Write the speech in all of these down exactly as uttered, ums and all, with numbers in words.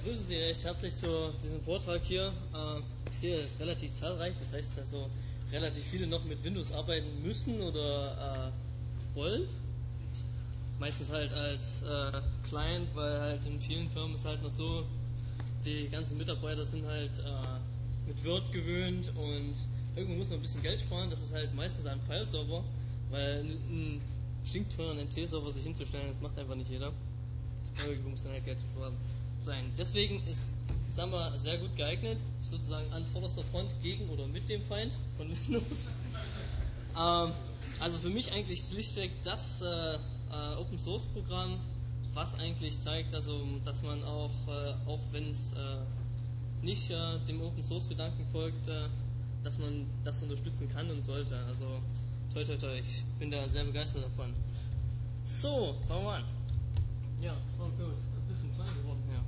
begrüße Sie recht herzlich zu diesem Vortrag hier. Äh, ich sehe es relativ zahlreich, das heißt also relativ viele noch mit Windows arbeiten müssen oder äh, wollen. Meistens halt als äh, Client, weil halt in vielen Firmen ist halt noch so, die ganzen Mitarbeiter sind halt äh, mit Word gewöhnt und irgendwo muss man ein bisschen Geld sparen. Das ist halt meistens ein File-Server, weil ein stinkteuren N T-Server sich hinzustellen, das macht einfach nicht jeder. Irgendwo muss dann halt Geld sparen sein. Deswegen ist Samba sehr gut geeignet, sozusagen an vorderster Front gegen oder mit dem Feind von Windows. ähm, also für mich eigentlich schlichtweg das äh, äh, Open Source Programm, was eigentlich zeigt, also, dass man auch, äh, auch wenn es äh, nicht äh, dem Open Source Gedanken folgt, äh, dass man das unterstützen kann und sollte. Also toi toi toi, ich bin da sehr begeistert davon. So, fangen wir an. Ja, oh gut, ein bisschen klein geworden hier.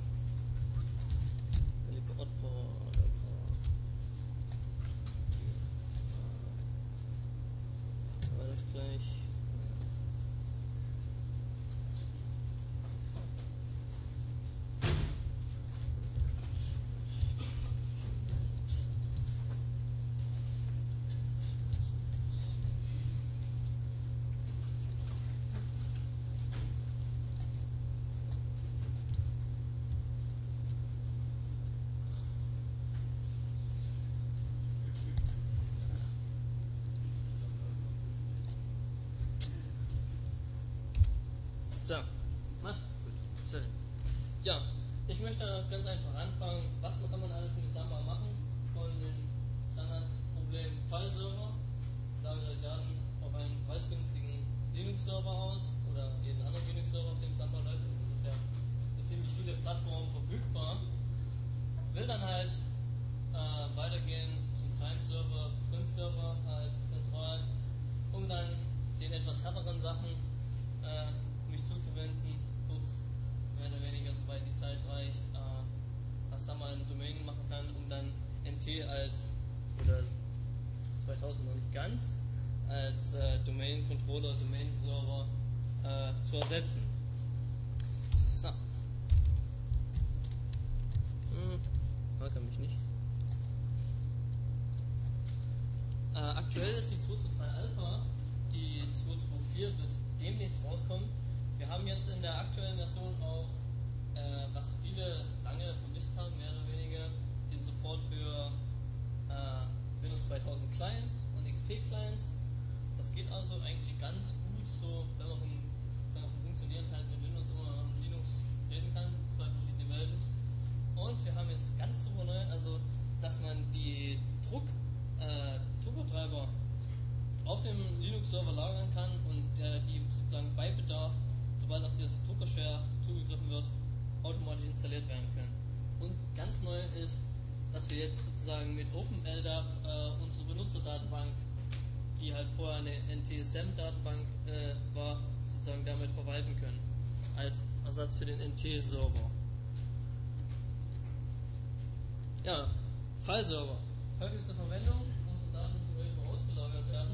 Alles gleich. So, na, gut, sorry. Ja, ich möchte ganz einfach anfangen, was kann man alles mit Samba machen, von dem Standardproblem File-Server, lagere Daten auf einen preisgünstigen Linux-Server aus oder jeden anderen Linux-Server, auf dem Samba läuft, also es ist ja für ziemlich viele Plattformen verfügbar, will dann halt äh, weitergehen zum Time-Server, Print-Server halt zentral, um dann den etwas härteren Sachen äh, mich zuzuwenden, kurz mehr oder weniger, soweit die Zeit reicht, äh, was da mal ein Domain machen kann, um dann N T als, oder zweitausend noch nicht ganz, als äh, Domain Controller, Domain Server äh, zu ersetzen. So. Hm, mag er mich nicht. Äh, aktuell ist die zwei Punkt zwei Alpha, die zwei Punkt zwei vier wird demnächst rauskommen. Wir haben jetzt in der aktuellen Version auch, äh, was viele lange vermisst haben, mehr oder weniger, den Support für äh, Windows zweitausend Clients und X P Clients. Das geht also eigentlich ganz gut, so wenn man vom, wenn man vom Funktionieren halt mit Windows immer und Linux reden kann, zwei verschiedene Welten. Und wir haben jetzt ganz super neu, also dass man die Druck, äh, Druckertreiber auf dem Linux-Server lagern kann und äh, die sozusagen bei Bedarf, sobald auf das Drucker-Share zugegriffen wird, automatisch installiert werden können. Und ganz neu ist, dass wir jetzt sozusagen mit OpenLDAP äh, unsere Benutzerdatenbank, die halt vorher eine N T S M-Datenbank äh, war, sozusagen damit verwalten können, als Ersatz für den N T-Server. Ja, File-Server. Häufigste Verwendung, unsere Daten müssen irgendwo ausgelagert werden.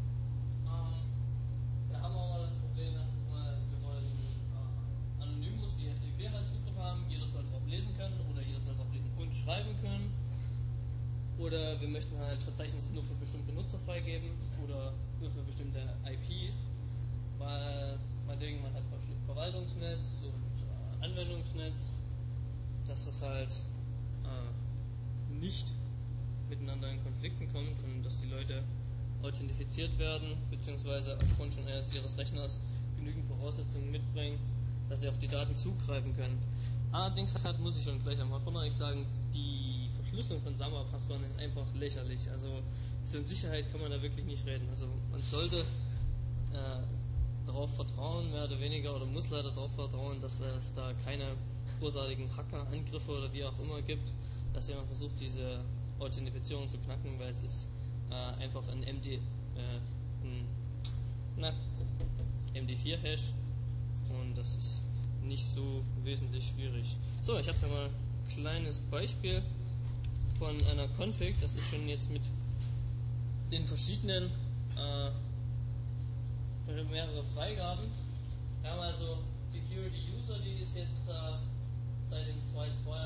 Wir haben auch mal das Problem, dass wir wollen äh, Anonymous wie F T P halt Zugriff haben, jeder soll drauf lesen können oder jeder soll drauf lesen und schreiben können. Oder wir möchten halt Verzeichnisse nur für bestimmte Nutzer freigeben oder nur für bestimmte I Ps, weil meinetwegen man hat Verwaltungsnetz und äh, Anwendungsnetz, dass das halt äh, nicht miteinander in Konflikten kommt und dass die Leute authentifiziert werden, beziehungsweise aufgrund schon eines ihres Rechners genügend Voraussetzungen mitbringen, dass sie auf die Daten zugreifen können. Allerdings hat, muss ich schon gleich einmal vorneweg sagen, die Verschlüsselung von Samba-Passwörtern ist einfach lächerlich. Also zur Sicherheit kann man da wirklich nicht reden. Also man sollte äh, darauf vertrauen, mehr oder weniger, oder muss leider darauf vertrauen, dass es da keine großartigen Hacker-Angriffe oder wie auch immer gibt, dass jemand versucht, diese Authentifizierung zu knacken, weil es ist äh, einfach ein M D, äh, ein, na, M D vier Hash und das ist nicht so wesentlich schwierig. So, ich habe hier mal ein kleines Beispiel von einer Config, das ist schon jetzt mit den verschiedenen äh, mehrere Freigaben. Wir haben also Security User, die ist jetzt äh, seit dem zwei Punkt zwei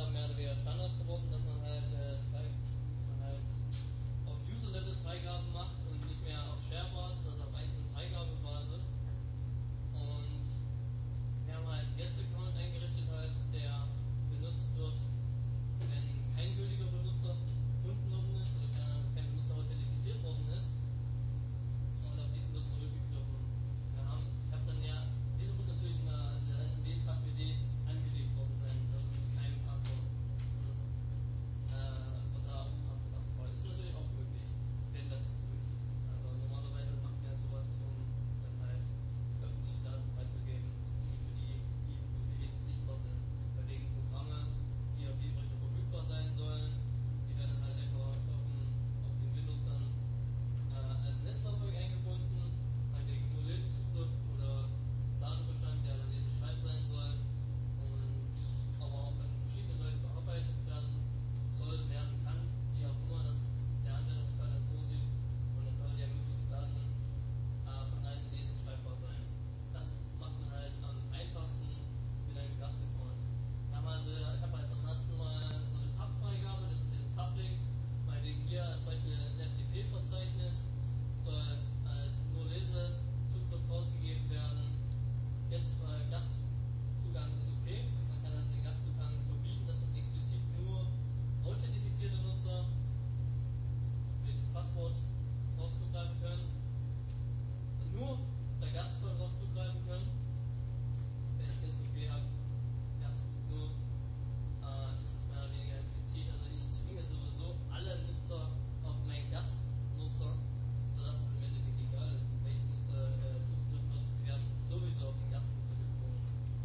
eher Standard geworden, dass man halt, äh, frei, dass man halt auf User-Level Freigaben macht und nicht mehr auf Share-Basis, also auf einzelnen Freigabebasis. Und wir haben halt einen Guest-Account eingerichtet, halt, der benutzt wird, wenn kein gültiger Benutzer gefunden worden ist oder kein, kein Benutzer authentifiziert worden ist. Und auf diesen wird zurückgegriffen. Wir haben, ich habe dann ja, diese muss natürlich in der, in der S M B-Passwd angelegt worden sein, also mit keinem Passwort. Und das äh, wird da auch ein Passwort abgefallen. Ist natürlich auch möglich, wenn das gewünscht ist. Also normalerweise macht man ja sowas, um dann halt öffentliche Daten freizugeben, die für die, die wirklich sichtbar sind. Bei wegen Programme, die auf jedem Rechner verfügbar sein sollen, die werden dann halt einfach auf dem, auf dem Windows dann äh, als Netzlaufwerk eingebunden, halt wegen nur Lesezugriff oder Datenbestand, der dann leseschreib sein soll und aber auch von verschiedenen Leuten bearbeitet werden soll, werden kann, wie auch immer das der Anwendungsfall dann vorsieht und es soll ja möglichst die Daten äh, von allen leseschreibbar sein. Das macht man halt am einfachsten mit einem Gast-Account. Wir haben also, ich habe jetzt am ersten Mal so eine Pub-Freigabe, das ist jetzt Public, meinetwegen hier als Beispiel ein F T P-Verzeichnis soll als nur Lesezugriff rausgegeben werden. Jetzt äh, Gastzugang ist okay, man kann also den Gastzugang verbieten, dass dann explizit nur authentifizierte Nutzer mit Passwort drauf zugreifen können. Also nur der Gast soll drauf zugreifen können. Wenn ich das okay habe, Gast nur, äh, ist es mehr oder weniger implizit. Also ich zwinge sowieso alle Nutzer auf meinen Gastnutzer, sodass es im Endeffekt egal ist, mit welchem Nutzer äh, zugegriffen wird. Sie werden sowieso auf den Gastnutzer gezwungen.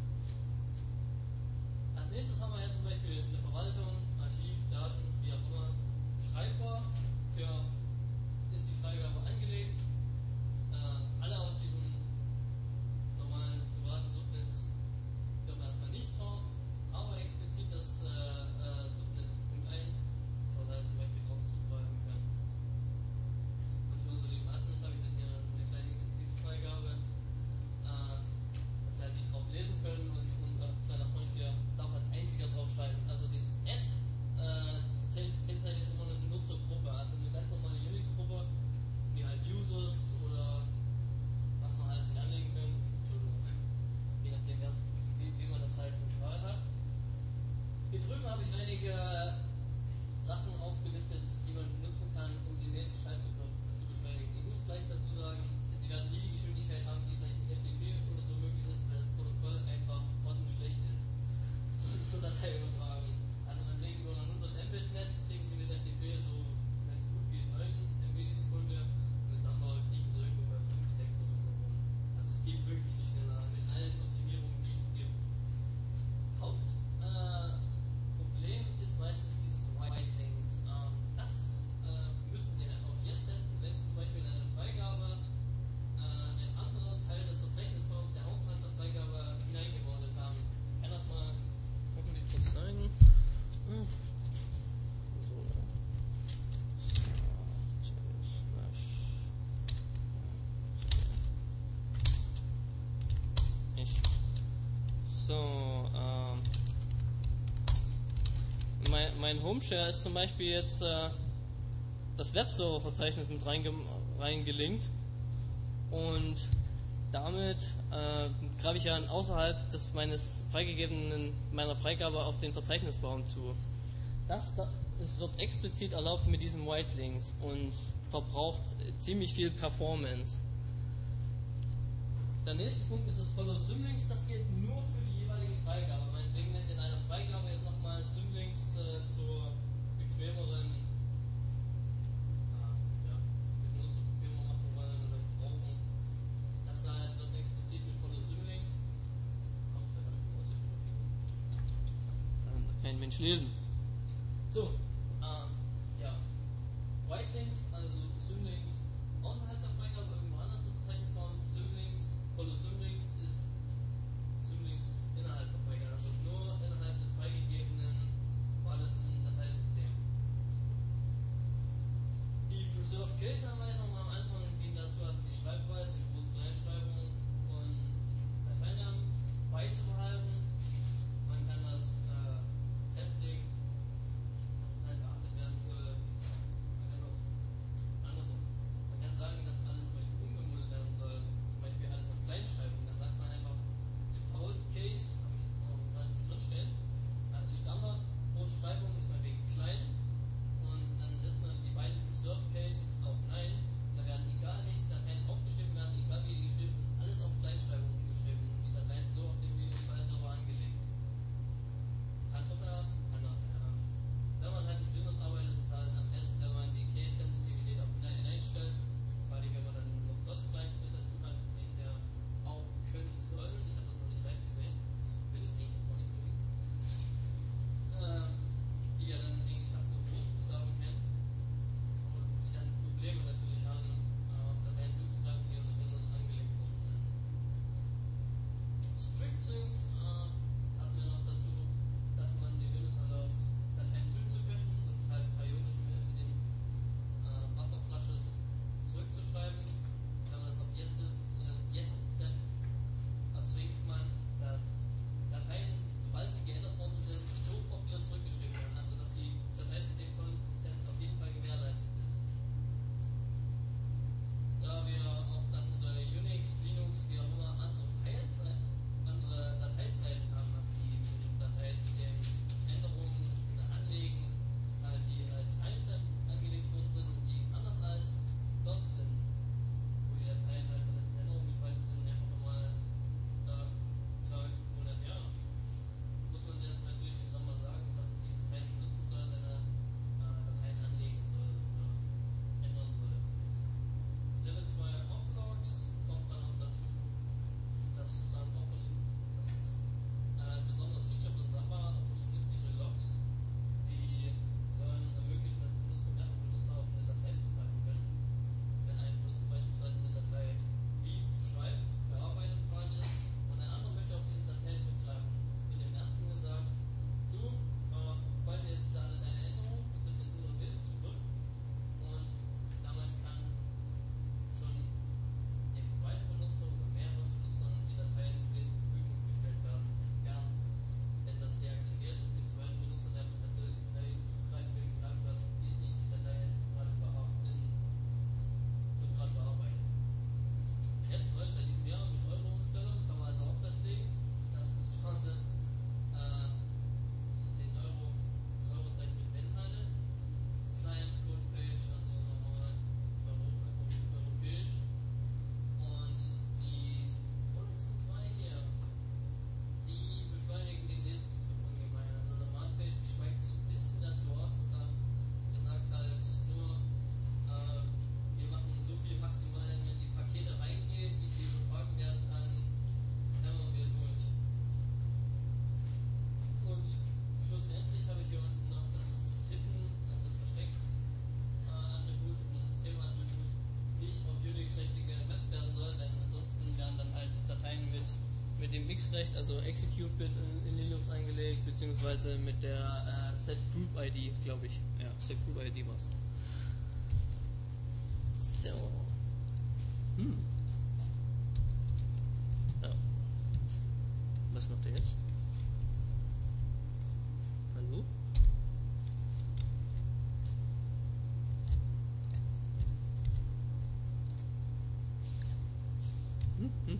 Als nächstes haben wir jetzt zum Beispiel eine Verwaltung, Archiv, Daten, wie auch immer, schreibbar. Für ist die Freigabe angelegt. Äh, alle aus diesem normalen privaten Subnetz dürfen erstmal nicht drauf, aber explizit das äh, äh, Subnet Punkt eins soll halt zum Beispiel drauf zugreifen können. Und für unsere lieben Admins habe ich dann hier eine kleine X-Freigabe, äh, dass halt die drauf lesen können und unser kleiner Freund hier darf als einziger draufschreiben. Also dieses Add äh, kennzeichnet immer eine Nutzergruppe, also eine ganz normale Unix-Gruppe, wie halt Users oder was man halt sich anlegen kann, je nachdem, wie, wie man das halt lokal hat. Hier drüben habe ich einige Sachen aufgelistet, die man benutzen kann, um den nächsten Schreibzugriff zu beschleunigen. Ich muss gleich dazu sagen, Sie werden nie die Geschwindigkeit haben, die vielleicht mit F T P oder so möglich ist, weil das Protokoll einfach schlecht ist. So zur Datei übertragen. Also man denkt über ein hundert Mbit-Netz, kriegen Sie mit F T P so, wenn es gut geht, neun M B die Sekunde. Und jetzt haben wir liegen so irgendwo bei fünf, sechs oder so rum. Also es geht wirklich nicht schneller mit allen Optimierungen, die es gibt. Hauptproblem äh, ist meistens dieses Whitelings. Ähm, das äh, müssen Sie halt auf Yes setzen, wenn Sie zum Beispiel in eine Freigabe äh, einen anderen Teil des Verzeichnisbaums, der außerhalb der Freigabe hineingeordnet haben. Ich kann das mal hoffentlich kurz zeigen. Hm. So. Ich. So, ähm. Mein, mein Homeshare ist zum Beispiel jetzt äh, das Webserver-Verzeichnis mit reinge reingelinkt und damit äh, greife ich ja außerhalb des meines freigegebenen meiner Freigabe auf den Verzeichnisbaum zu. Das da, es wird explizit erlaubt mit diesem Whitelinks und verbraucht ziemlich viel Performance. Der nächste Punkt ist das Follow Symlinks. Das gilt nur für die jeweilige Freigabe. Meinetwegen, wenn Sie in einer Freigabe jetzt nochmal Symlinks äh, zur bequemeren ja, bequemer machen wollen oder brauchen, das halt wird explizit mit Follow Symlinks. Oh, vielleicht habe ich das Aussicht überfliegen. Kann kein Mensch lesen. So, ähm, ja. Whitelinks, also Symlinks außerhalb der Freigabe irgendwo anders im Verzeichnisbaum, Symlinks, Follow Symlinks ist Symlinks innerhalb der Freigabe, also nur innerhalb des freigegebenen Falles im Dateisystem. Die Preserved Case Anweisungen am Anfang dienen dazu, also die Schreibweise, die Groß- und Kleinschreibung von Dateinamen beizubehalten. Man kann das äh, festlegen, dem X-Recht, also Execute-Bit in, in Linux eingelegt, beziehungsweise mit der äh, Set-Group-I D, glaube ich. Ja, Set-Group-I D war's. So. Hm. Ja. Was macht er jetzt? Hallo? Hm, hm, hm.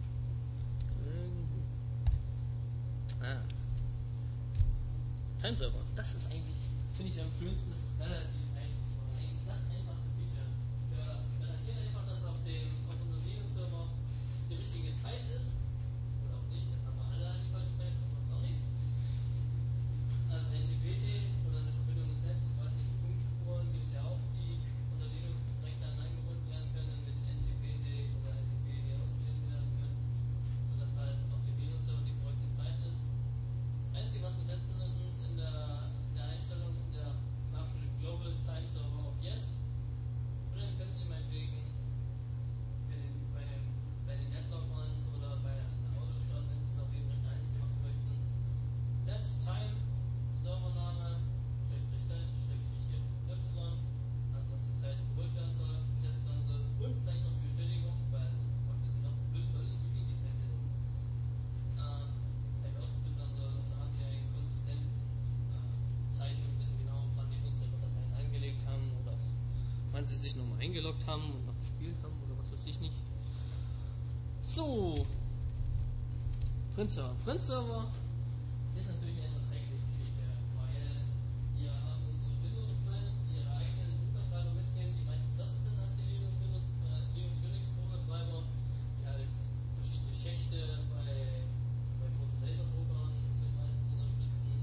Ah. Timeserver. Das ist eigentlich, finde ich am schönsten, das ist relativ einfach. Eigentlich das einfachste Feature. Wir garantieren einfach, dass auf dem auf unserem Linux-Server die richtige Zeit ist. Oder auch nicht, dann haben wir alle die falsche Zeit, das macht auch nichts. Also N T P T oder eine Verbindung des Netzes, ich weiß nicht, Funkspuren gibt es ja auch, die unter Linux direkt dann eingebunden werden können mit N T P T oder N T P, die ausgelesen werden können, sodass halt auf dem Linux-Server die korrekte Zeit ist. Einzige, was wir setzen müssen in der, in der Einstellung, in der Nachschrift Global Time Server auf Yes. Und dann können Sie meinetwegen bei den, bei den, bei den Netlog-Ones oder bei der Autostart, wenn Sie es auf jedem Rechner einzeln machen möchten, Net Time Servername, Schrägstrich Set, Schrägstrich Y, also dass die Zeit geholt werden soll, gesetzt werden soll und vielleicht noch die Bestätigung, weil das ist ein bisschen noch blöd, soll ich wirklich die Zeit setzen. Äh, vielleicht ausgeführt werden soll, und da haben Sie einen konsistenten äh, Zeit und wissen genau, wann die Nutzer ihre Dateien eingelegt haben oder wann sie sich nochmal eingeloggt haben und noch gespielt haben oder was weiß ich nicht. So, Print-Server. Print-Server ist natürlich eine etwas heikle Geschichte, weil wir haben unsere Windows-Clients, die ihre eigenen Druckertreiber mitnehmen, die meistens das sind als die Linux Windows, äh, Linux Unix Druckertreiber, die halt verschiedene Schächte bei, bei großen Laserdruckern mit meistens unterstützen.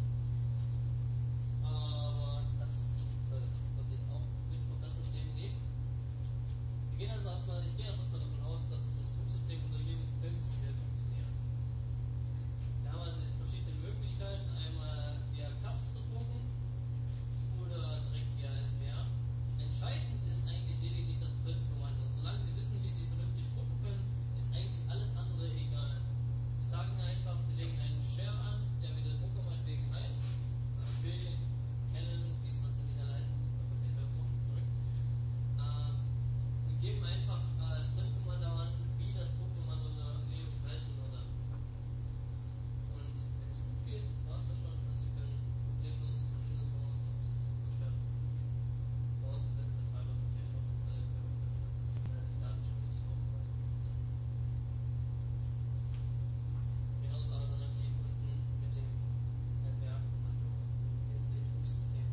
Aber das wird jetzt auch mit das System nicht. Wir gehen also erstmal, ich gehe erstmal davon aus, dass das Drucksystem unter Linux prinzipiell funktioniert. Wir haben also verschiedene Möglichkeiten, einmal via Cups zu drucken oder direkt via L P R. Entscheidend ist eigentlich lediglich das Print-Kommando. Solange Sie wissen, wie Sie vernünftig drucken können, ist eigentlich alles andere egal. Sie sagen einfach, Sie legen einen Share an, der wie der Drucker meinetwegen heißt. B, Canon, wie es was in der Leitung, zurück. Äh, und geben einfach als Print-Kommando an, wie das Druckkommando der Linux heißen würde. Und wenn es gut geht, war es das schon. Also Sie können problemlos von Windows aus auf das Druckershare vorausgesetzt, der Treiber ist natürlich auch installiert bei Windows, dass die Daten schon richtig aufbereitet sind. Genauso alternativ unten mit dem L P R-Kommando im P S D-Drucksystem.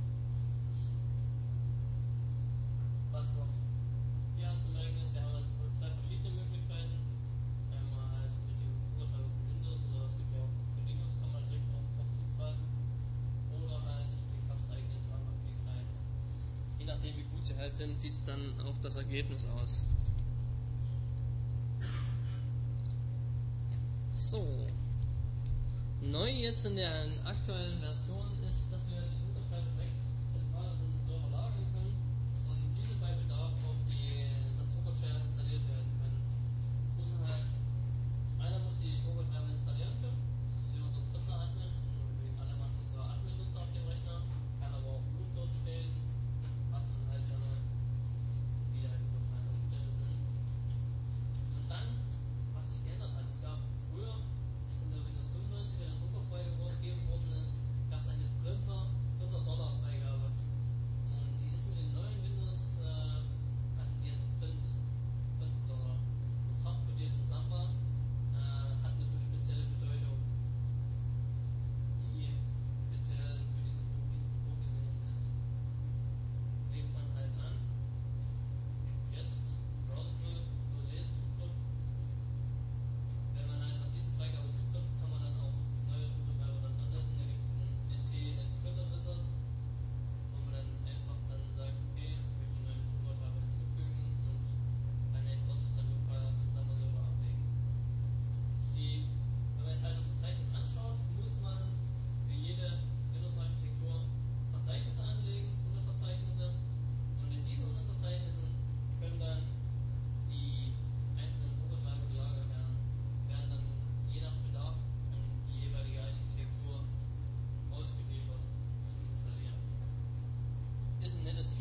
Was noch hier anzumerken ist, wir haben also zwei verschiedene Möglichkeiten. Einmal halt mit dem Druckertreiber von Windows, oder es gibt ja auch für Linux, kann man direkt drauf, drauf zugreifen. Oder halt den Cups eigenen Treiber für die Clients. Je nachdem wie gut sie halt sind, sieht es dann auch das Ergebnis aus. So. Neu jetzt in der aktuellen Version ist, dass wir die Druckertreiber direkt zentral auf unseren Server lagern können und diese bei Bedarf auf die, das Druckershare installiert werden können. Müssen halt, einer muss die Druckertreiber installieren können, das ist wie unser dritter Admin, deswegen alle machen unsere Admin-Nutzer auf dem Rechner, kann aber auch root dort stehen, was man halt gerne wieder über kleine Umstände sind. Und dann, was sich geändert hat, es gab früher in der Windows fünfundneunzig, wenn der Drucker freigegeben worden ist, gab es eine Print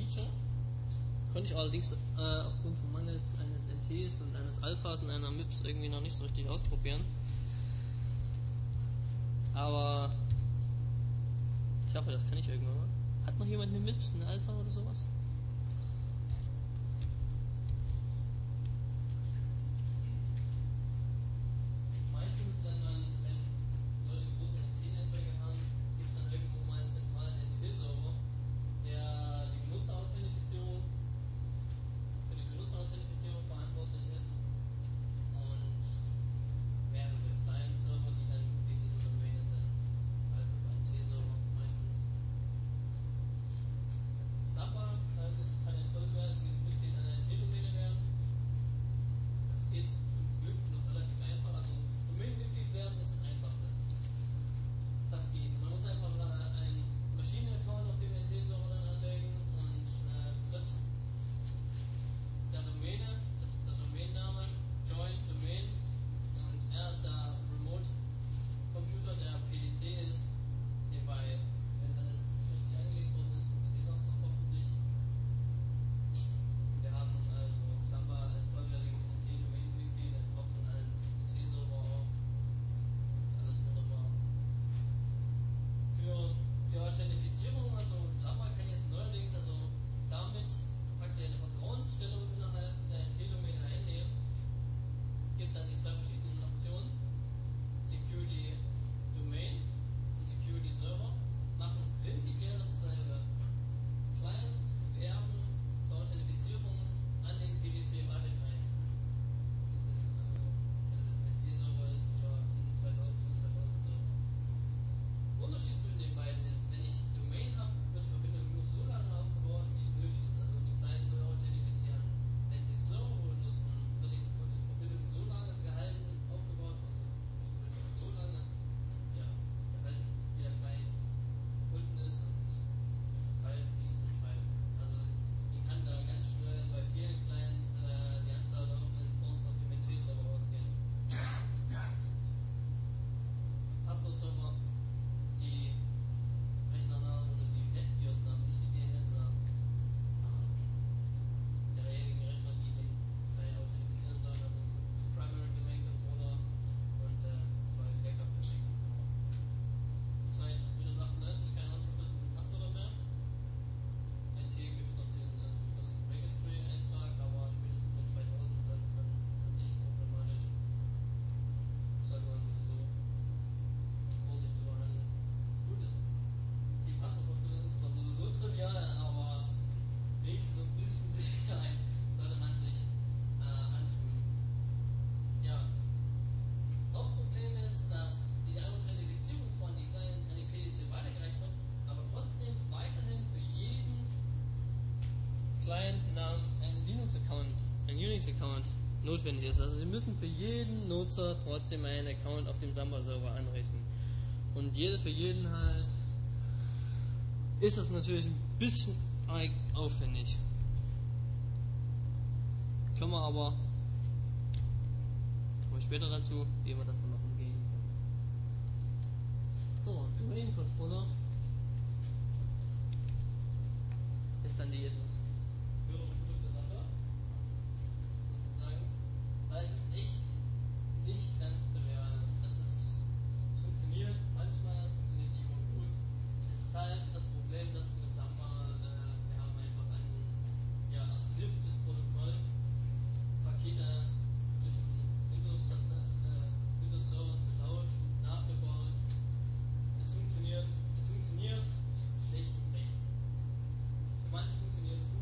Feature. Konnte ich allerdings äh, aufgrund von Mangels eines N Ts und eines Alphas und einer M I P S irgendwie noch nicht so richtig ausprobieren. Aber ich hoffe, das kann ich irgendwann mal. Hat noch jemand eine M I P S, eine Alpha oder sowas? Meistens, wenn man, wenn Leute große N T-Netzwerke haben, gibt es dann irgendwo mal einen zentralen N T-Server, der die Benutzerauthentifizierung für die Benutzerauthentifizierung verantwortlich ist und mehrere Client-Server, die dann Mitglied dieser Domäne sind, also N T-Server meistens. Samba kann, ist, kann ein vollwertiges Mitglied einer N T-Domäne werden. Das geht zum Glück noch relativ einfach. Also Domain-Mitglied werden ist das Einfachste. Das geht. Man muss einfach einen Maschinenaccount auf dem N T-Server dann anlegen und äh, tritt der Domäne, das ist der Domainname, Join Domain und er ist der Remote-Computer, der P D C ist, nebenbei, wenn alles richtig angelegt worden ist, funktioniert auch noch hoffentlich. Wir haben also Samba als vollwertiges N T-Domain-Mitglied, ein Kopf und als N T-Server auch. Alles wunderbar. Für die Authentifizierung, also Samba kann jetzt neuerdings also damit praktisch eine Vertrauensstellung innerhalb der N T-Domäne einnehmen. Gibt dann die zwei verschiedenen Optionen: Security Domain und Security Server. Machen prinzipiell dasselbe. Clients werden zur Authentifizierung an den P D C weitergereicht. Das ist also, wenn es jetzt N T-Server ist oder in zweitausend ist der Server. Unterschied zwischen den beiden ist, wenn ich Domain habe, wird die Verbindung nur so lange aufgebaut, wie es nötig ist. Also die Clients soll authentifizieren. Wenn sie Server benutzen, wird die Verbindung so lange gehalten, aufgebaut, also die Verbindung so lange, ja, gehalten, wie der Client verbunden ist und Files liest und schreibt. Also die kann da ganz schnell bei vielen Clients äh, die Anzahl der offenen Forms auf dem N T-Server ausgehen. Passwortserver, die Rechnernamen oder die NetBIOS-Namen, nicht die D N S-Namen derjenigen Rechner, die den Client authentifizieren sollen, also Primary Domain Controller und äh, zwei Backup Domain Controller. Zurzeit Windows achtundneunzig keine unverschlüsselten Passwörter mehr. N T gibt noch den äh, sogenannten Registry-Eintrag, aber spätestens in zweitausend soll es dann nicht problematisch. Sollte man sowieso Vorsicht zu behandeln. Gut ist, die Passwortverschlüsselung ist zwar sowieso trivial, aber wenigstens so ein bisschen Sicherheit sollte man sich äh, antun. Ja. Hauptproblem ist, dass die Authentifizierung von die Client an die P D C weitergereicht wird, aber trotzdem weiterhin für jeden Client-Namen ein Linux-Account, ein Unix-Account notwendig ist. Also Sie müssen für jeden Nutzer trotzdem einen Account auf dem Samba-Server anrichten. Und jede für jeden halt ist das natürlich ein bisschen arg aufwendig. Können wir aber, kommen wir später dazu, wie wir das dann noch umgehen können. So, Domain Controller ist dann die etwas höhere Stufe der Sache, sozusagen, weil es ist echt nicht ganz trivial. Es ist, es funktioniert manchmal, es funktioniert nicht immer gut. Es ist halt das Problem, dass mit Samba, äh, wir haben einfach ein ja, ersnifftes Protokoll, Pakete durch den Windows, das, äh, Windows Server getauscht, nachgebaut. Es funktioniert, es funktioniert schlecht und recht. Für manche funktioniert es gut.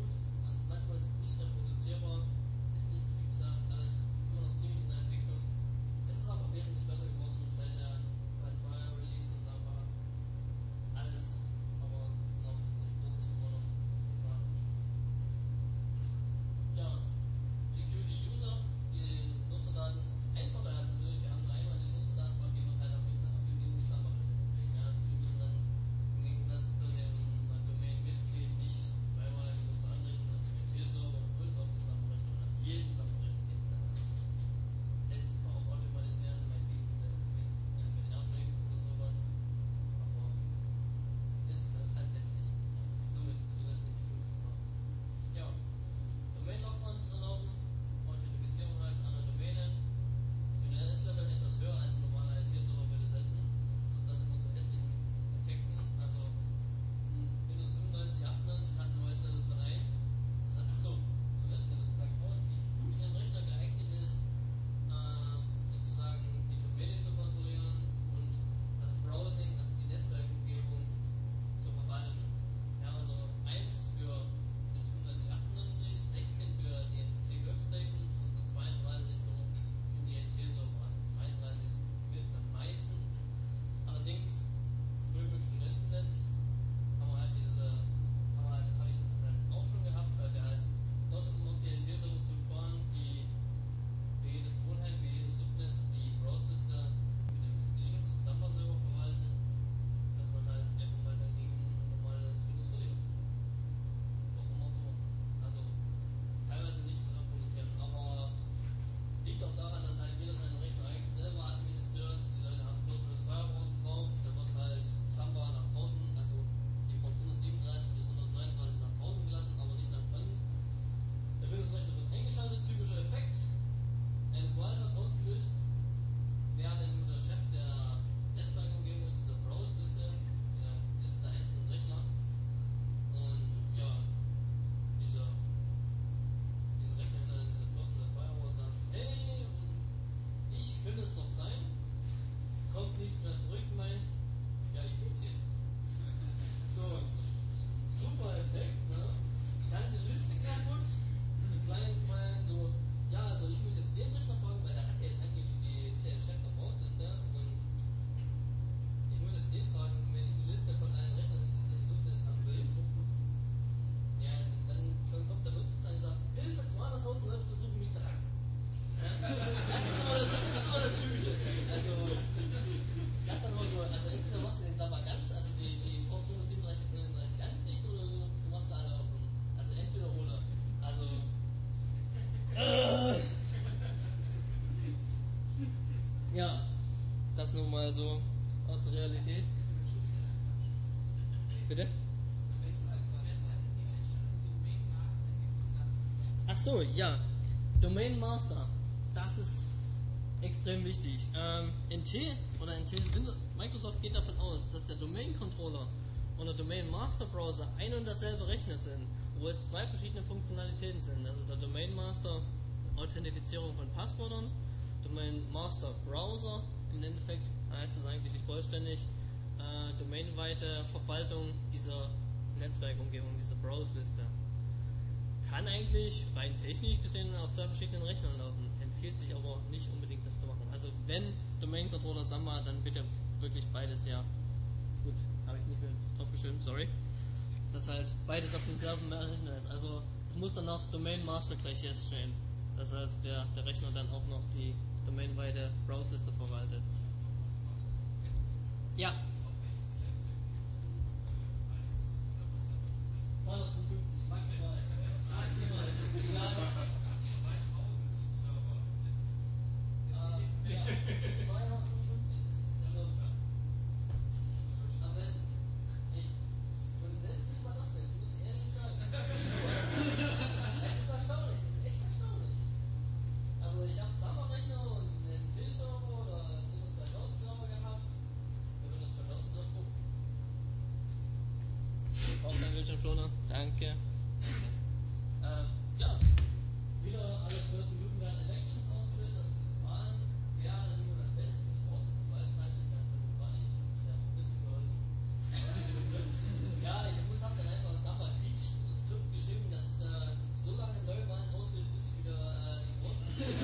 mal so aus der Realität. Bitte? Ach so, ja. Domain Master. Das ist extrem wichtig. Ähm, N T oder N T Windows, Microsoft geht davon aus, dass der Domain Controller und der Domain Master Browser ein und dasselbe Rechner sind, wo es zwei verschiedene Funktionalitäten sind. Also der Domain Master Authentifizierung von Passwörtern, Domain Master Browser, im Endeffekt heißt das eigentlich nicht vollständig, äh, domainweite Verwaltung dieser Netzwerkumgebung, dieser Browse-Liste. Kann eigentlich rein technisch gesehen auf zwei verschiedenen Rechnern laufen, empfiehlt sich aber nicht unbedingt das zu machen. Also wenn Domain Controller Samba, dann bitte wirklich beides, ja. Gut, habe ich nicht mehr aufgeschrieben, sorry. Dass halt beides auf demselben Rechner ist. Also es muss dann auch Domain Master gleich Yes stehen. Das heißt, der, der Rechner dann auch noch die domainweite Browse-Liste verwaltet. Ja. zweihundertfünfundfünfzig maximal. Maximal. Ja. Äh, ja. zweihundertfünfundfünfzig ist also am besten. Ich. Und selbst nicht mal das nicht, muss ich ehrlich sagen. Es ist erstaunlich, es ist echt erstaunlich. Also ich habe Samba-Rechner und einen T-Server oder einen Windows zweitausend Server gehabt. Der Windows zweitausend Server. Auch dein Bildschirmschoner. Danke. Ähm, ja. Wieder alle zwölf Minuten werden Elections ausgelöst, das ist Wahlen. Wer dann nun am besten sich aus dem Wald kann, ich ganz gut war nicht. Ich habe ein bisschen geholfen. Ja, ich muss hab dann einfach ein Samba-Krieg-Skript geschrieben, das äh, so lange Neuwahlen auslöst, bis ich wieder äh, die Großen.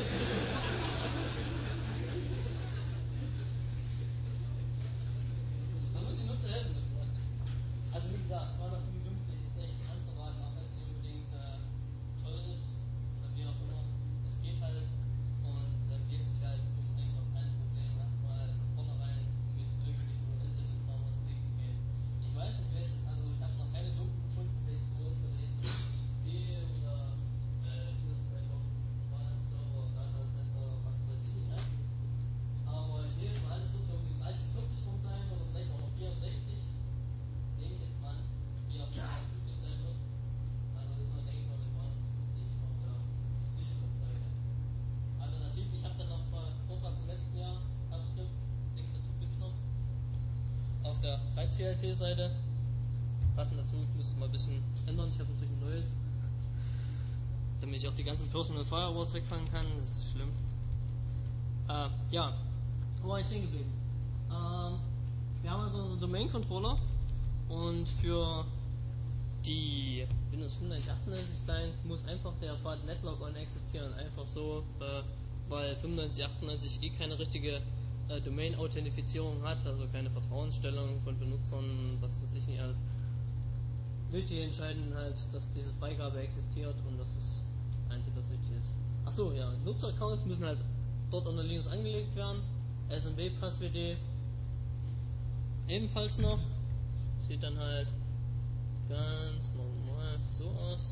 Man muss die Nutzer helfen müssen. Also wie gesagt, zweihundertfünfundfünfzig ist echt anzuraten, auch wenn es nicht unbedingt äh, toll ist oder wie auch immer. Es geht halt und es empfiehlt sich halt, um einfach kein Problem erstmal von vornherein mit irgendwelchen U S-Namen aus dem Weg zu gehen. Ich weiß nicht welches, also ich habe noch keine Doku gefunden, welches O S da reden, X P oder äh, Windows zweitausend Server, Data Center, was weiß ich nicht. Aber ich nehme mal alles wird so um die dreißig, vierzig rum sein oder vielleicht auch noch vierundsechzig. Nehme ich jetzt mal an, wie auch immer fünfzig sein wird. Also ist man, denke ich mal, bis zweihundertfünfzig auf der sicheren Seite. Alternativ, ich habe dann noch mal Vortrag vom letzten Jahr, TypeScript, nichts dazu gibt es noch. Auf der drei C L T-Seite. Passend dazu, ich muss es mal ein bisschen ändern, ich habe natürlich ein neues. Damit ich auch die ganzen Personal Firewalls wegfangen kann, das ist schlimm. Äh, ja, wo war ich stehen geblieben? Ähm, wir haben also unseren Domain Controller. Und für die Windows fünfundneunzig achtundneunzig Clients muss einfach der Bad Netlog on existieren. Einfach so, äh, weil fünfundneunzig achtundneunzig eh keine richtige äh, Domain-Authentifizierung hat, also keine Vertrauensstellung von Benutzern, was weiß ich nicht alles. Wichtig entscheiden halt, dass diese Freigabe existiert und das ist einzig, was wichtig ist. Achso, ja, Nutzeraccounts müssen halt dort unter Linux angelegt werden. S M B Pass W D ebenfalls noch. Sieht dann halt ganz normal so aus.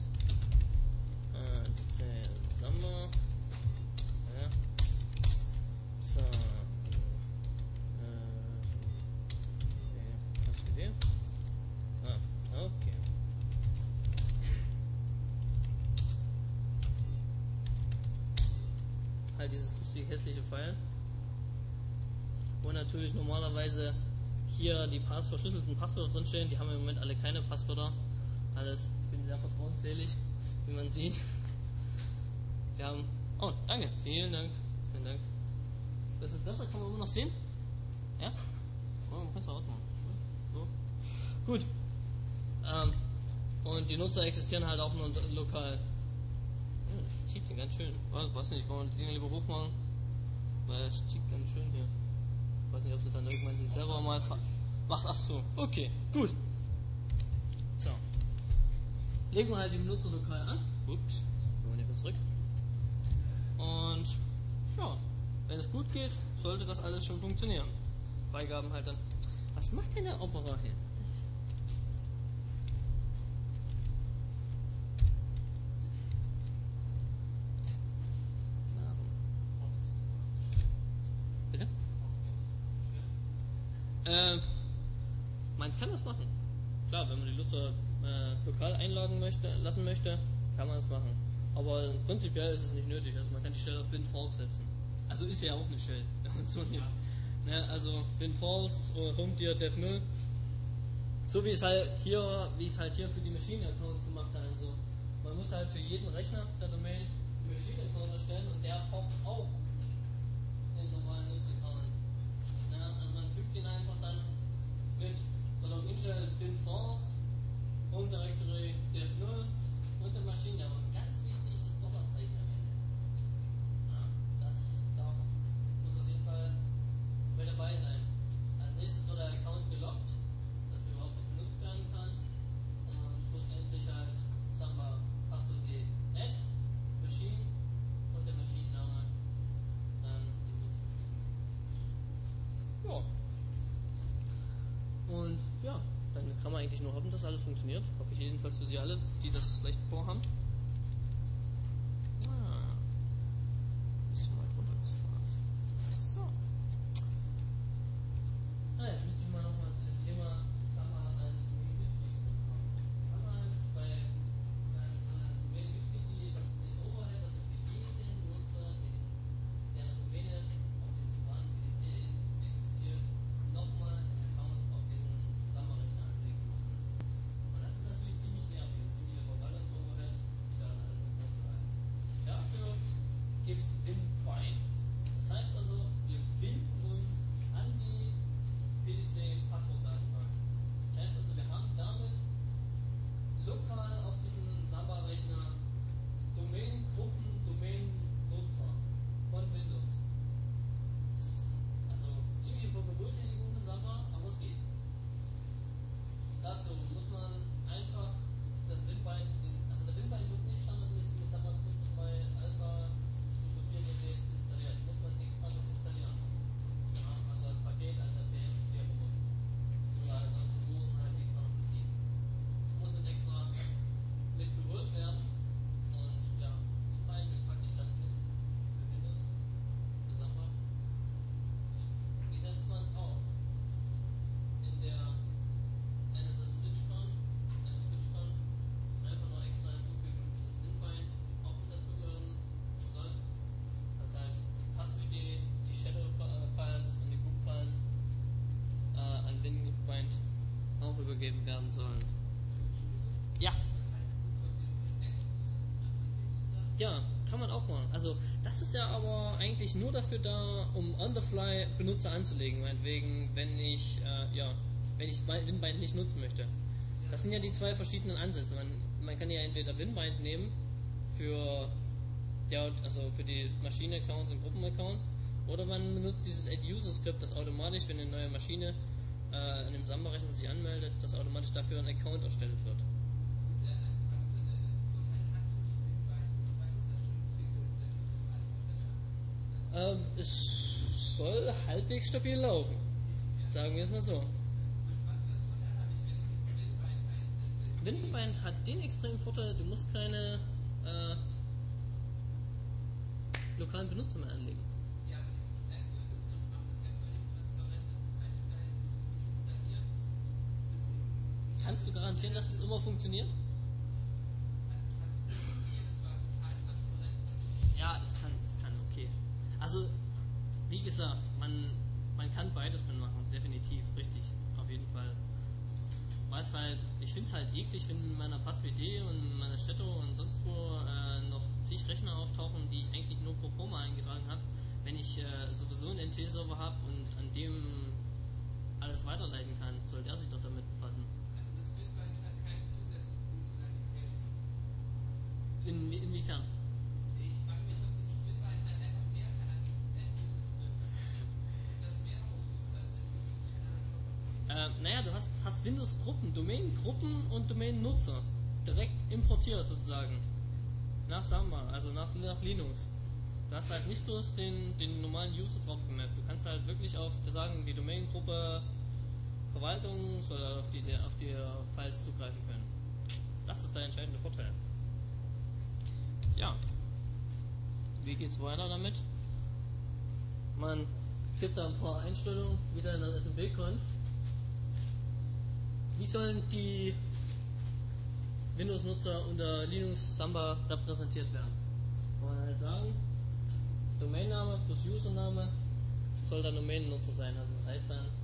Äh, Samba. Ja. So. Äh, was für wir? Ah, okay. Halt dieses lustige hässliche Pfeil. Wo natürlich normalerweise hier die Pass verschlüsselten Passwörter drinstehen, die haben im Moment alle keine Passwörter. Alles, ich bin sehr vertrauensselig, wie man sieht. Wir haben, oh, danke, vielen Dank, vielen Dank. Das ist besser, kann man immer noch sehen? Ja? Oh, man kann es ausmachen. So. Gut. Ähm, und die Nutzer existieren halt auch nur lokal. Hm, zieht den ganz schön. Was, weiß nicht, wollen wir die Dinge lieber hoch machen? Weil es zieht ganz schön hier. Ich weiß nicht, ob sie dann irgendwann sich selber mal macht. Ach so, okay, gut. So. Legen wir halt die Benutzer lokal an. Ups, gehen wir wieder zurück. Und ja, wenn es gut geht, sollte das alles schon funktionieren. Freigaben halt dann. Was macht denn der Opera hier? Bitte? Äh, man kann das machen. Klar, wenn man die Nutzer äh, lokal einladen möchte, lassen möchte, kann man das machen. Aber prinzipiell ist es nicht nötig. Also man kann die Shell auf bin false setzen. Also ist ja auch eine Shell. so ja. Ne, also bin false oder homedir def null. So wie es halt hier, wie es halt hier für die Machine Accounts gemacht hat. Also man muss halt für jeden Rechner der Domain einen Machine Account erstellen und der braucht auch den normalen Nutzer-Account. Ne, also man fügt ihn einfach dann mit Login Shell bin false, Home Directory def null und der Maschine. Aber ganz wichtig das Dollarzeichen am Ende. Ja, das darf, muss auf jeden Fall mit dabei sein. Als nächstes wird der Account gelockt, dass er überhaupt noch benutzt werden kann. Und schlussendlich halt Samba Passwort add Machine und der Maschinenname dann die Nutzungsbestimmung. Ja. Und ja, dann kann man eigentlich nur hoffen, dass alles funktioniert. Hoffe ich jedenfalls für Sie alle, die das vielleicht vorhaben. Ah, bisschen weit runtergescrollt. So. Ah, jetzt müsste ich mal nochmal zu dem Thema Samba als Domain-Bitfeed kommen. Wir haben halt bei Domain-Bitfeed das den Overhead, also für jeden Nutzer, der eine Domäne auf dem privaten P C existiert, nochmal einen Account auf den Samba-Rechner anlegen müssen. Und das ist natürlich ziemlich nervig und ziemlicher Verwaltungsoverhead, da alles im Kopf zu halten. Dafür gibt es Binbind. Das heißt also, wir binden uns an die P D C-Passwortdatenbank. Das heißt also, wir haben damit lokal auf diesem Samba-Rechner Domain-Gruppen, Domain-Nutzer von Windows. Also ziemlich Benötigung von Samba, aber es geht. Dazu muss man einfach das Winbind, also der Winbind wird nicht standardmäßig mit Samba Stufe drei Alpha Stufe vier demnächst installiert. Muss man extra noch installieren. Ja, also als Paket, als R P M, wie auch immer. Oder als Ressourcen halt extra noch beziehen. Muss mit extra mit berührt werden. Und ja, Winbind ist praktisch das ist für Windows, für Samba. Wie setzt man es auf? In der N S S Switchcon, eine Switchcon, einfach nur extra hinzufügen, dass das Winbind auch mit dazugehören soll. Das heißt, die Pass-I D, die Shadow-Files und die Group-Files äh, an Winbind auch übergeben werden sollen. Ja. Ja, kann man auch machen. Also das ist ja aber eigentlich nur dafür da, um on the fly Benutzer anzulegen, meinetwegen, wenn ich äh, ja, wenn ich Winbind nicht nutzen möchte. Das sind ja die zwei verschiedenen Ansätze. Man, man kann ja entweder Winbind nehmen für ja, also für die Maschinen-Accounts und Gruppen-Accounts, oder man benutzt dieses Add-User-Skript, das automatisch, wenn eine neue Maschine äh, an dem Samba-Rechner sich anmeldet, dass automatisch dafür ein Account erstellt wird. Ähm, es soll halbwegs stabil laufen. Sagen wir es mal so. Winbind hat den extremen Vorteil, du musst keine äh, lokalen Benutzer mehr anlegen. Kannst du garantieren, dass es immer funktioniert? Ja, es kann, es kann, okay. Also, wie gesagt, man, man kann beides machen, definitiv, richtig, auf jeden Fall. Weiß halt, ich finde es halt eklig, wenn in meiner Pass-I D und in meiner Städte und sonst wo äh, noch zig Rechner auftauchen, die ich eigentlich nur pro forma eingetragen habe, wenn ich äh, sowieso einen N T-Server habe und an dem alles weiterleiten kann, soll der sich doch damit befassen. Also das Bitbind hat keine zusätzliche Funktionalität. In, inwiefern? Ich frage mich, ob dieses Bitbind halt einfach mehr kann als dieses Add-User-Skript. Das mehr ausführt als Windows. Äh, naja, du hast, hast Windows-Gruppen, Domain-Gruppen und Domain-Nutzer direkt importiert sozusagen. Nach Samba, also nach, nach Linux. Du hast halt nicht bloß den, den normalen User drauf gemappt. Du kannst halt wirklich auf sagen, die Domain-Gruppe Verwaltung soll auf die, auf die Files zugreifen können. Das ist der entscheidende Vorteil. Ja. Wie geht's weiter damit? Man gibt da ein paar Einstellungen wieder in der S M B-Conf. wie sollen die Windows-Nutzer unter Linux Samba repräsentiert werden? Kann man halt sagen, Domainname plus Username soll der Domainnutzer sein. Also das heißt dann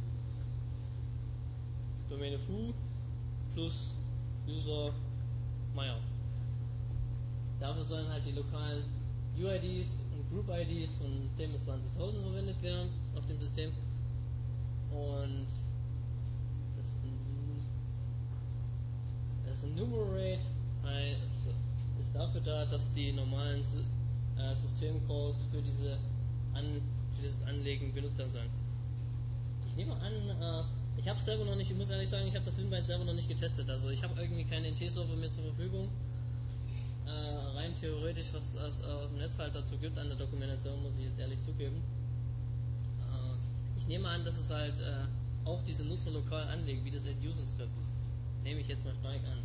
Domäne foo plus User Meier. Dafür sollen halt die lokalen U I Ds und Group I Ds von zehn bis zwanzigtausend verwendet werden auf dem System. Und das ist ein, das ist ein Numerate ist dafür da, dass die normalen äh, Systemcalls für diese an, für dieses Anlegen benutzt werden sollen. Ich nehme an, äh, ich habe selber noch nicht, ich muss ehrlich sagen, ich habe das Winbein selber noch nicht getestet. Also ich habe irgendwie keinen N T-Server mehr zur Verfügung. Äh, rein theoretisch, was es aus dem Netz halt dazu gibt an der Dokumentation, muss ich jetzt ehrlich zugeben. Äh, ich nehme an, dass es halt äh, auch diese Nutzer lokal anlegen, wie das End-User-Script. Nehme ich jetzt mal stark an.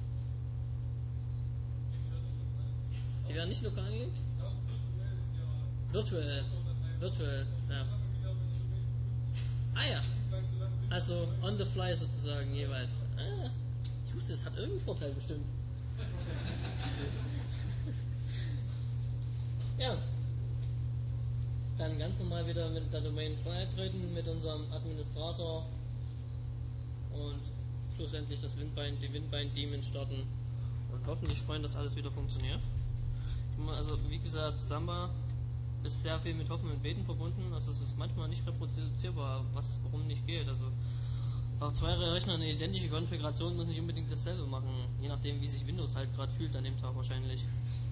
Die werden nicht lokal angelegt? Virtuell. Virtuell, ja. Ah ja. Also on the fly sozusagen jeweils. Ah, ich wusste, es hat irgendeinen Vorteil bestimmt. Ja. Dann ganz normal wieder mit der Domain beitreten, mit unserem Administrator und schlussendlich das Windbein, die Windbein-Daemon starten und hoffentlich freuen, dass alles wieder funktioniert. Also wie gesagt, Samba ist sehr viel mit Hoffen und Beten verbunden, also es ist manchmal nicht reproduzierbar, was warum nicht geht. Also auch zwei Rechner eine identische Konfiguration muss nicht unbedingt dasselbe machen, je nachdem wie sich Windows halt gerade fühlt an dem Tag wahrscheinlich.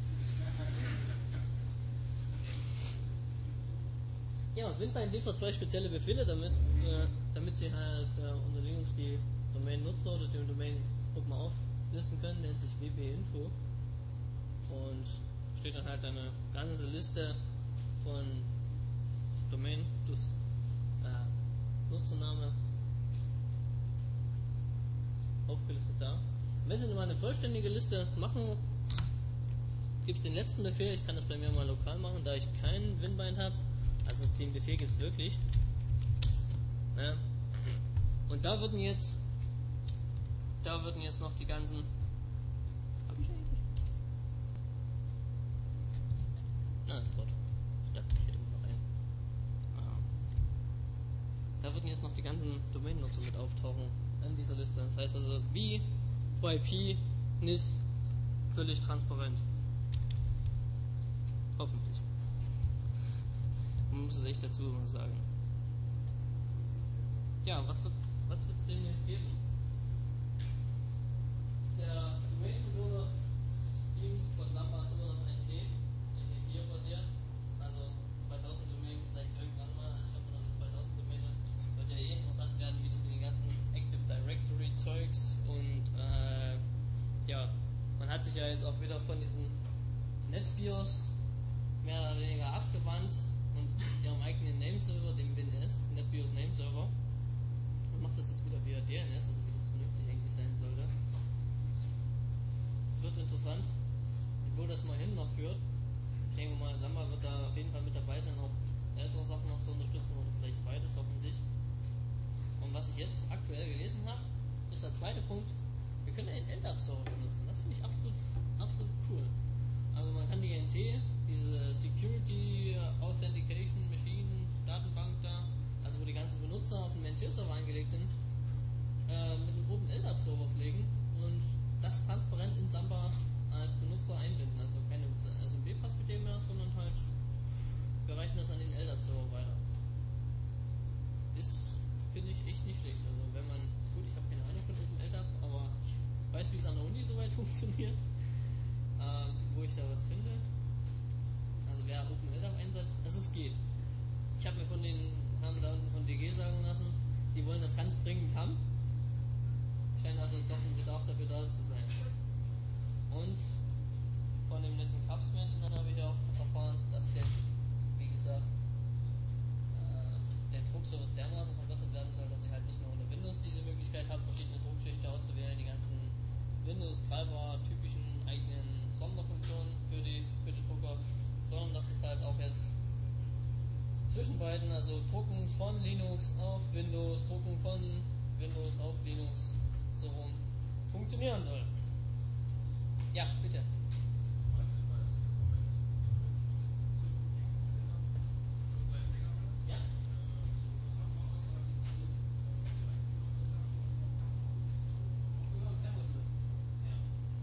Ja, Windbein liefert zwei spezielle Befehle, damit, äh, damit sie halt äh, unter Linux die Domain-Nutzer oder den Domain-Gruppen auflisten können, nennt sich w p info und steht dann halt eine ganze Liste von Domain plus äh, Nutzername aufgelistet da. Wenn Sie mal eine vollständige Liste machen, gibt es den letzten Befehl, ich kann das bei mir mal lokal machen, da ich kein Windbein habe, also den Befehl gibt es wirklich. Ja. Und da würden jetzt da würden jetzt noch die ganzen hab ich eigentlich? Ah, Gott. Ich dachte, ich hätte noch einen. Ah. Da würden jetzt noch die ganzen Domain-Nutzer mit auftauchen an dieser Liste. Das heißt also wie Y P, N I S, völlig transparent. Hoffentlich. Man muss es echt dazu immer sagen. Ja, was wird was wird's demnächst geben? Der Domain-Controller Teams von Samba ist immer noch N T, N T vier basiert, also zweitausend Domain vielleicht irgendwann mal, ich glaube noch die zweitausend Domäne, wird ja eh interessant werden, wie das mit den ganzen Active Directory Zeugs und äh, ja, man hat sich ja jetzt auch wieder von diesen NetBIOS mehr oder weniger abgewandt und ihrem eigenen Nameserver, dem W N S, NetBIOS Nameserver, und macht das jetzt wieder via D N S, also wie das vernünftig eigentlich sein sollte. Wird interessant, wo das mal hin noch führt. Ich denke mal, Samba wird da auf jeden Fall mit dabei sein, auch ältere Sachen noch zu unterstützen oder vielleicht beides hoffentlich. Und was ich jetzt aktuell gelesen habe, ist der zweite Punkt, wir können den L D A P-Server benutzen. Das finde ich absolut, absolut cool. Also man kann die N T, diese Security Authentication Machine Datenbank da, also wo die ganzen Benutzer auf dem N T-Server angelegt sind, äh, mit einem Open L D A P-Server pflegen und das transparent in Samba als Benutzer einbinden. Also keine S M B-Passbitte mehr, sondern halt wir reichen das an den L D A P-Server weiter. Ist, finde ich, echt nicht schlecht. Also wenn man, gut, ich habe keine Ahnung von Open L D A P, aber ich weiß, wie es an der Uni soweit funktioniert, äh, wo ich da was finde. Also wer Open L D A P einsetzt, also es geht. Ich habe mir von den Herren da unten von D G sagen lassen, die wollen das ganz dringend haben. Scheint also doch ein Bedarf dafür da zu sein. Und von dem netten Kapsmännchen habe ich auch erfahren, dass jetzt, wie gesagt, äh, der Druckservice dermaßen verbessert werden soll, dass ich halt nicht nur unter Windows diese Möglichkeit habe, verschiedene Druckschichten auszuwählen, die ganzen Windows-Treiber, typischen eigenen Sonderfunktionen für die, für die Drucker, sondern dass es halt auch jetzt zwischen beiden, also Drucken von Linux auf Windows, Drucken von Windows auf Linux, so rum funktionieren soll. Ja, bitte. Ja? Ja.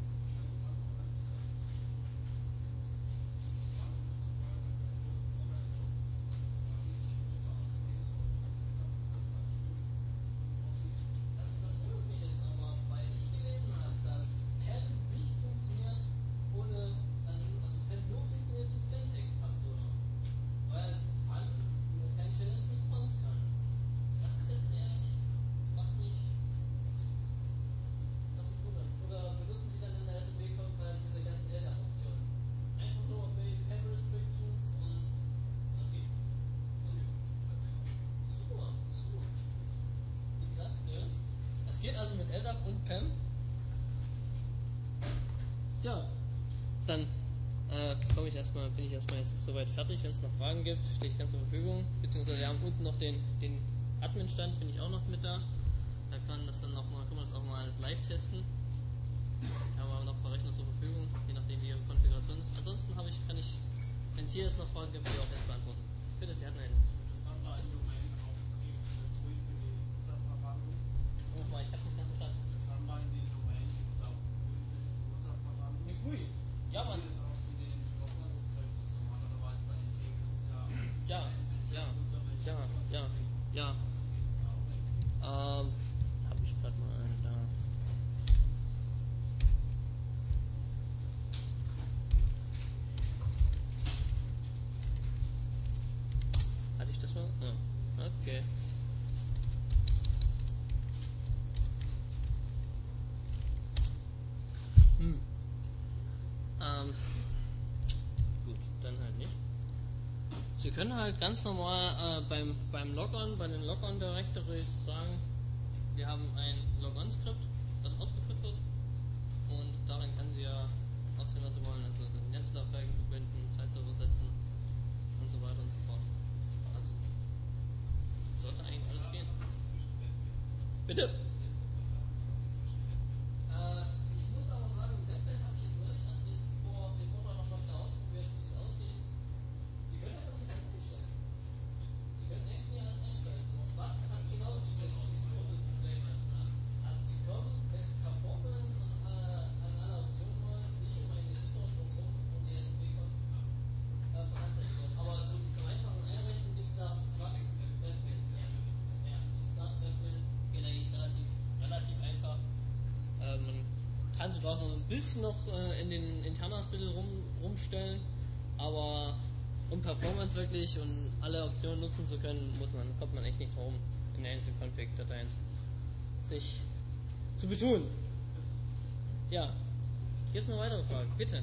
Das, das wundert mich jetzt aber, weil ich gelesen habe, dass Pen nicht funktioniert ohne, also, also Pen nur funktioniert mit Plaintext-Passwörtern. Weil Pan kein Challenge Response kann. Das ist jetzt ehrlich, was mich, was mich wundert. Oder benutzen Sie dann in der S M B-Konferenz diese ganzen L D A P-Optionen? Einfach nur Obey Pen Restrictions und das geht. Super, super. Ich sagte, es geht also mit L D A P und P E M. Ja, dann äh, komme ich erstmal, bin ich erstmal jetzt soweit fertig. Wenn es noch Fragen gibt, stehe ich ganz zur Verfügung. Beziehungsweise wir haben unten noch den, den Admin-Stand, bin ich auch noch mit da. Da kann das dann noch mal, kann man das auch mal alles live testen. Da haben wir noch ein paar Rechner zur Verfügung, je nachdem wie ihre Konfiguration ist. Ansonsten habe ich, kann ich, wenn es hier jetzt noch Fragen gibt, die auch jetzt beantworten. Bitte, Sie hatten einen. Nochmal, ich habe nicht ganz verstanden. Mit G U I. Ja, Mann. Ja, ja, ja, ja, ja. Ähm, habe ich gerade mal einen da. Hatte ich das mal? Ja, okay. Hm. Ähm, gut, dann halt nicht. Sie können halt ganz normal äh, beim, beim Logon, bei den Logon-Directories sagen, wir haben ein Logon-Skript, das ausgeführt wird und darin können Sie ja ausführen, was Sie wollen, also den Netzlaufwerk verbinden, Zeitserver setzen und so weiter und so fort. Also sollte eigentlich alles gehen. Bitte? Äh, ich muss aber sagen, Webpad habe ich jetzt neulich, als wir jetzt vor dem Vortrag nochmal wieder ausprobiert, wie es aussieht. Sie können aber nicht alles einstellen. Sie können echt nicht alles einstellen. Und Swat hat genau diese, diese Probleme. Ne? Also Sie kommen mit Performance und äh, an alle Optionen wollen, nicht um einen Editor drumherum und die S M B-Kosten äh, voranzubringen. Aber zum, zum einfachen Einrichten, wie gesagt, Swat, Webpad, ja. Ja, Swat, Webpad geht eigentlich relativ, relativ einfach. Äh, man kann sogar so ein bisschen noch äh, in den Internas ein bisschen rum, rumstellen, aber um Performance wirklich und alle Optionen nutzen zu können, muss man, kommt man echt nicht drum, in den einzelnen Config-Dateien sich zu betun. Ja, gibt es noch weitere Fragen? Bitte.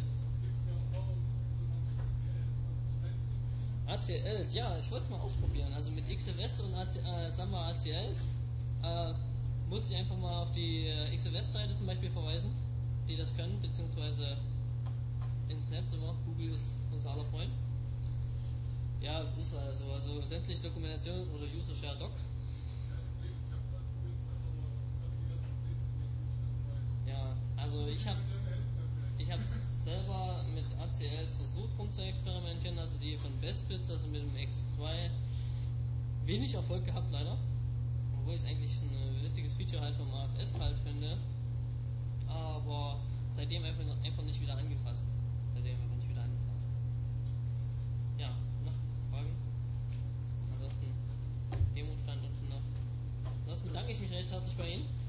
A C Ls, ja, ich wollte es mal ausprobieren. Also mit X F S und A C, äh, Samba A C Ls äh, muss ich einfach mal auf die äh, X F S-Seite zum Beispiel verweisen, die das können, beziehungsweise ins Netz immer. Google ist unser aller Freund. Ja, ist leider so. Also sämtliche Dokumentation oder User Share Doc. Ja, also ich habe ich habe selber mit A C Ls versucht rum zu experimentieren, also die von Bestbits, also mit dem X zwei, wenig Erfolg gehabt leider. Obwohl ich es eigentlich ein witziges Feature halt vom A F S halt finde. Aber seitdem einfach, einfach nicht wieder angefasst. Seitdem einfach nicht wieder angefasst. Ja, noch Fragen? Ansonsten Demo-Stand unten noch. Ansonsten bedanke ich mich recht herzlich bei Ihnen.